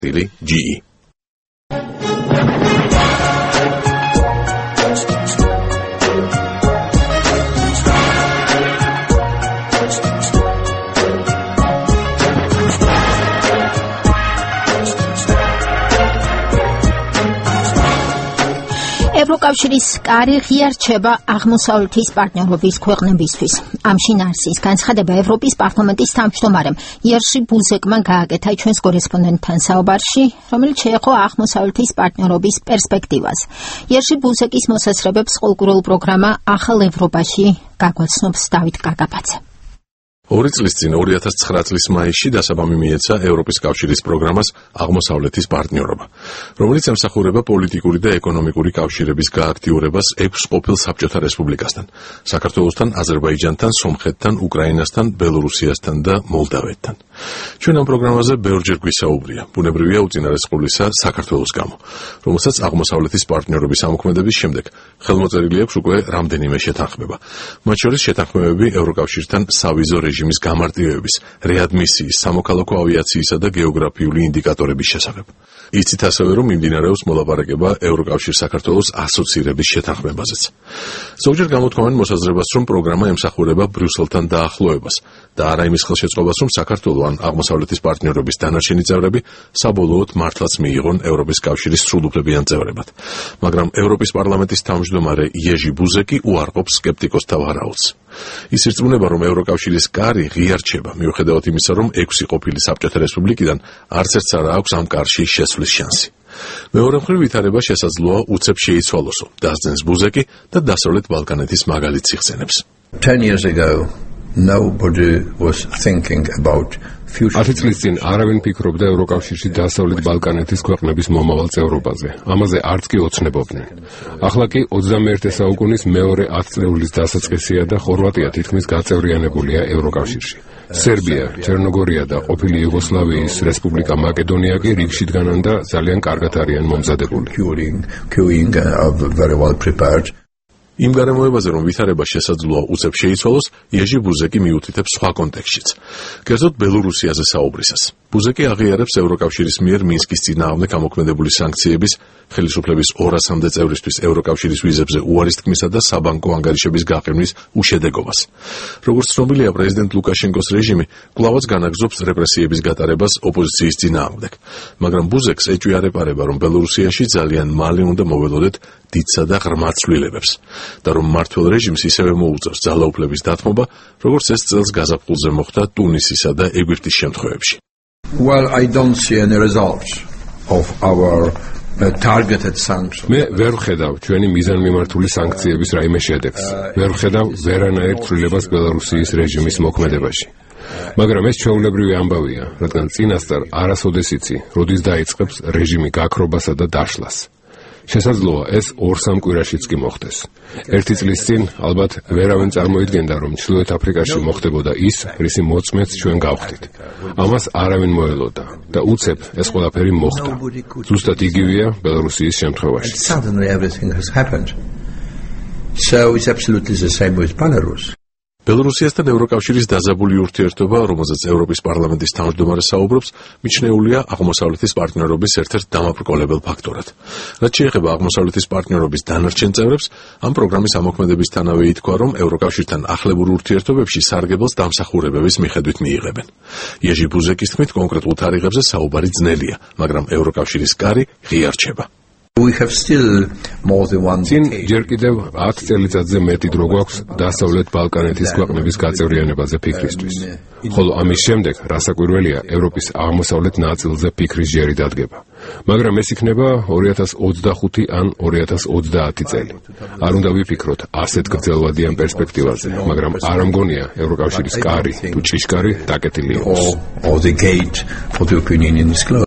GE. ევროკავშირის კარი ღიარჩება აღმოსავლეთის პარტნიორობის ქვეყნებისთვის. ამ შინაარსის განცხადება ევროპის პარლამენტის თავმჯდომარემ იერში ბუზეკმა გააკეთა ჩვენს კორესპონდენტთან საუბარში, რომელიც შეეხო აღმოსავლეთის პარტნიორობის პერსპექტივას. იერში ბუზეკის მოსასწრებებს ყოლკურულ პროგრამა ახალ ევროპაში გაგვაცნობს დავით კაკაბაძე. 2 წლის წინ 2009 წლის მაისში დასაბამი მიეცა ევროპის კავშირის პროგრამას აღმოსავლეთის პარტნიორობა, რომელიც ემსახურება პოლიტიკური და ეკონომიკური კავშირების გააქტიურებას 6 ყოფილ საბჭოთა რესპუბლიკასთან: საქართველოსთან, აზერბაიჯანთან, სომხეთთან, უკრაინასთან, ბელორუსიასთან და მოლდავეთთან. ჩვენ ამ პროგრამაზე ბევრჯერ გვისაუბრია, ბუნებრივია უწინარესყავლისა საქართველოს გამო, რომელსაც აღმოსავლეთის პარტნიორობის ამოქმედების შემდეგ ხელმოწერილი აქვს უკვე რამდენიმე შეთანხმება. მათ შორის შეთანხმებები ევროკავშირთან სავიზო რეჟიმის გამარტივების, რეადმისიის, სამოქალაქო ავიაციისა და გეოგრაფიული ინდიკატორების შესახებ. იცით ასევე, რომ მიმდინარეობს მოლაპარაკება ევროკავშირ-საქართველოს ასოცირების შეთანხმებაზეც. ზოგჯერ გამოთქვამენ მოსაზრებას, რომ პროგრამა ემსახურება ბრიუსელთან დაახლოებას და არა იმის ხელშეწყობას, რომ საქართველო ან აღმოსავლეთის პარტნიორობის დანარჩენი წევრები საბოლოოდ მართლაც მიიღონ ევროპის კავშირის სრულუფლებიან წევრებად. მაგრამ ევროპის პარლამენტის თავმჯდომარე იეჟი ბუზეკი უარყოფს სკეპტიკოსთა ვარაუდს. ის ირწმუნება, რომ ევროკავშირის კარი ღიარჩება, მიუხედავად იმისა, რომ 6 ყოფილი საბჭოთა რესპუბლიკიდან არც ერთს არ აქვს ამ კარში შესვლის შანსი. მეორე მხრივ ვითარება შესაძლოა უცებ შეიცვალოსო, დასძენს ბუზეკი და დასავლეთ ბალკანეთის მაგალითს იხსენებს. 10 years ago, nobody was thinking about 10 წლის წინ არავინ ფიქრობდა ევროკავშირში დასავლეთ ბალკანეთის ქვეყნების მომავალ წევრობაზე. ამაზე არც კი ოცნებობდნენ. ახლა კი 21 საუკუნის მეორე 10 წლეულის დასაწყისია და ხორვატია თითქმის გაწევრიანებულია ევროკავშირში. სერბია, ჩერნოგორია და ყოფილი იუგოსლავიის რესპუბლიკა მაკედონია კი რიგში დგანან და ძალიან კარგად არიან მომზადებული. იმ გარემოებაზე, რომ ვითარება შესაძლოა უცებ შეიცვალოს, იეჟი ბუზეკი მიუთითებს სხვა კონტექსტშიც. კერძოდ ბელორუსიაზე საუბრისას. ბუზეკი აღიარებს ევროკავშირის მიერ მინსკის წინააღმდეგ ამოქმედებული სანქციების, ხელისუფლების 200-მდე წევრისთვის ევროკავშირის ვიზებზე უარის თქმისა და საბანკო ანგარიშების გაყიდვის უშედეგობას. როგორც ცნობილია, პრეზიდენტ ლუკაშენკოს რეჟიმი კვლავაც განაგრძობს რეპრესიების გატარებას ოპოზიციის წინააღმდეგ. მაგრამ ბუზეკს ეჭვი არ ეპარება, რომ ბელორუსიაში ძალიან მალე უნდა მოველოდეთ დიდსა და ღრმად ცვლილებებს და რომ მმართველ რეჟიმს ისევე მოუწევს ძალაუფლების დათმობა, როგორც ეს წელს გაზაფხულზე მოხდა ტუნისისა და ეგვიპტის შემთხვევებში. Well, I don't see any results of our targeted sanctions. მე ვერ ვხედავ ჩვენი მიზანმიმართული სანქციების რაიმე შედეგს. ვერ ვხედავ ვერანაირ ცვლილებას ბელორუსიის რეჟიმის მოქმედებაში. მაგრამ ეს ჩვეულებრივი ამბავია, რადგან წინასწარ არასოდეს იცი, როდის დაიწყებს რეჟიმი გაქრობასა და დაშლას. შესაძლოა ეს 2-3 კვირაშიც კი მოხდეს. 1 წლის წინ ალბათ ვერავინ წარმოიდგენდა, რომ ჩრდილოეთ აფრიკაში მოხდებოდა ის, რისი მოწმეც ჩვენ გავხდით. ამას არავინ მოელოდა და უცებ ეს ყველაფერი მოხდა. ზუსტად იგივეა ბელორუსიის შემთხვევაში. Suddenly everything has happened. So it's absolutely the same with Belarus. ბელორუსიასთან ევროკავშირის დაძაბული ურთიერთობა, რომელზეც ევროპის პარლამენტის თავმჯდომარე საუბრობს, მიჩნეულია აღმოსავლეთის პარტნიორობის ერთ-ერთ დამაბრკოლებელ ფაქტორად. რაც შეეხება აღმოსავლეთის პარტნიორობის დანარჩენ წევრებს, ამ პროგრამის ამოქმედებისთანავე ითქვა, რომ ევროკავშირთან ახლებურ ურთიერთობებში სარგებელს დამსახურებების მიხედვით მიიღებენ. იეჟი ბუზეკის თქმით, კონკრეტულ თარიღებზე საუბარი ძნელია, მაგრამ ევროკავშირის კარი ღიარჩება. We have still more than one წინ ჯერ კიდევ 10 წელიწადზე მეტი დრო გვაქვს დასავლეთ ბალკანეთის ქვეყნების გაწევრიანებაზე ფიქრისთვის. ხოლო ამის შემდეგ, რასაკვირველია, ევროპის აღმოსავლეთ ნაწილზე ფიქრის ჯერი დადგება. მაგრამ ეს იქნება 2025 ან 2030 წელი. არ უნდა ვიფიქროთ ასეთ გრძელვადიან პერსპექტივაზე, მაგრამ არ მგონია ევროკავშირის კარი თუ ჭიშკარი დაკეტილი იყოს.